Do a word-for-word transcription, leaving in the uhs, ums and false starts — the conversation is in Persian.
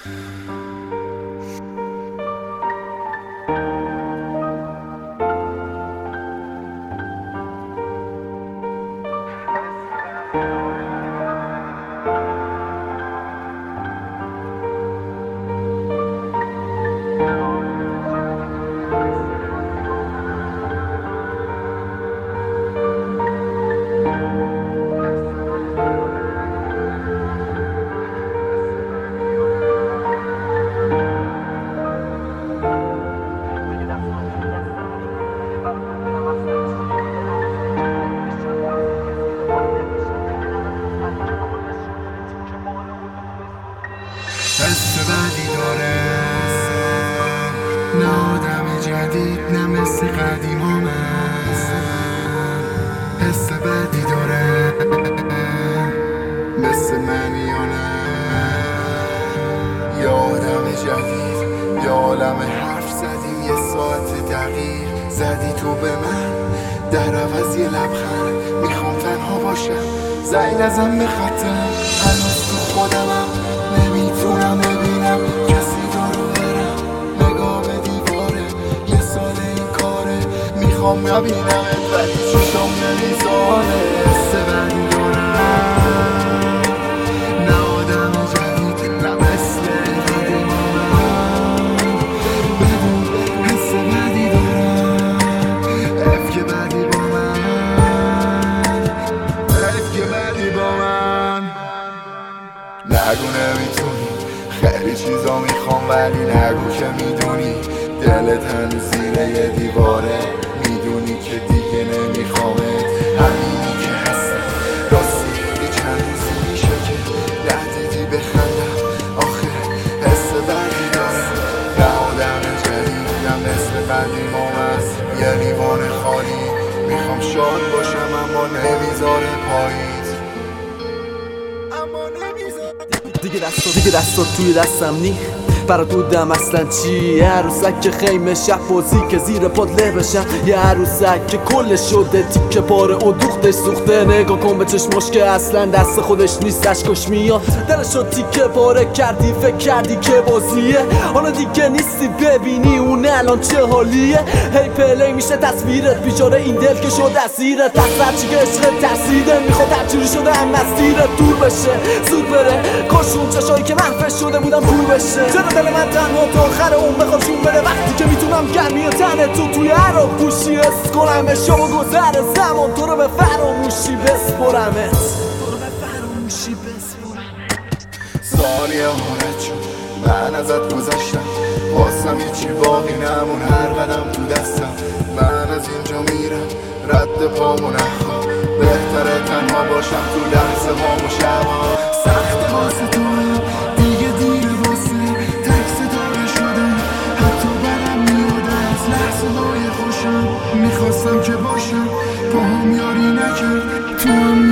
حس بدی داره، نه آدم جدید نه مثل قدیمام است. حس بدی داره مثل منی یا نه، یا آدم جدید یا عالم حرف زدیم یه ساعت دقیق زدی تو به من در عوض یه لبخند. میخوام تنها باشم زنگ نزن به خطم، هنوز تو خودمم نمیتونم ببینم کسی دارو برم. نگاه به دیواره یه سال این کاره، میخوام نبینمت ولی چشم نمیذاره. حس بدی دارم، نه آدم جدید نه مثل قدیمام. بدون حس بدی دارم، اف که بدی با من، اف که بدی با من. نگو نمیتونی خیلی چیزا میخوام ولی نگو که میدونی دلت هنوز زیر یه دیواره. میدونی که دیگه نمیخوامت، همینی که هستم. راستی یه چند روزی میشه که ندیدی بخندم. آخه حس بدی دارم، نه آدم جدیدم مثل قدیمام است. یه لیوان خالی میخوام شاد باشم اما نمیذاره پاییز، اما نمیذاره. دیگه دستات دیگه دستات توی دستم نی برا دودم اصلا چی؟ یه عروسک که خیمه شب بازی که زیر پاد له بشم. یه عروسک که کل شده تیکه پاره و دوختش سوخته. نگاه کن به چشماش که اصلا دست خودش نیست، اشکاش میاد دلشو تیکه پاره کردی. فکر کردی که بازیه، حالا دیگه نیستی ببینی اون الان چه حالیه. هی پلی میشه تصویرت بیچاره این دل که شد اسیرت. تقصیر چی که عشق ترسیده میخواد هرچوری شده هم مسیرت دور بشه زود بره. کاش اون چشایی که منفش شده بودم پول بشه. دل من تنها تا آخر اون بخواد شون بده وقتی که میتونم گرمی تنه تو توی هر آغوشی حس کنم به شب و گذر زمان. تو رو به فراموشی بسپرمت، تو رو به فراموشی بسپرمت. سالیه هارت شد من ازت گذشتم، واسم هیچی باقی نمون هر قدم تو دستم. من از اینجا میرم رد پامو نخواه، بهتره تنها باشم تو لحظه هامو شبا. سخت واسه تو هم دیگه دیر واسه تک ستاره شدم، حتی برم میاد از لحظه های خوشم. میخواستم که باشم با هم یاری نکرد تو هم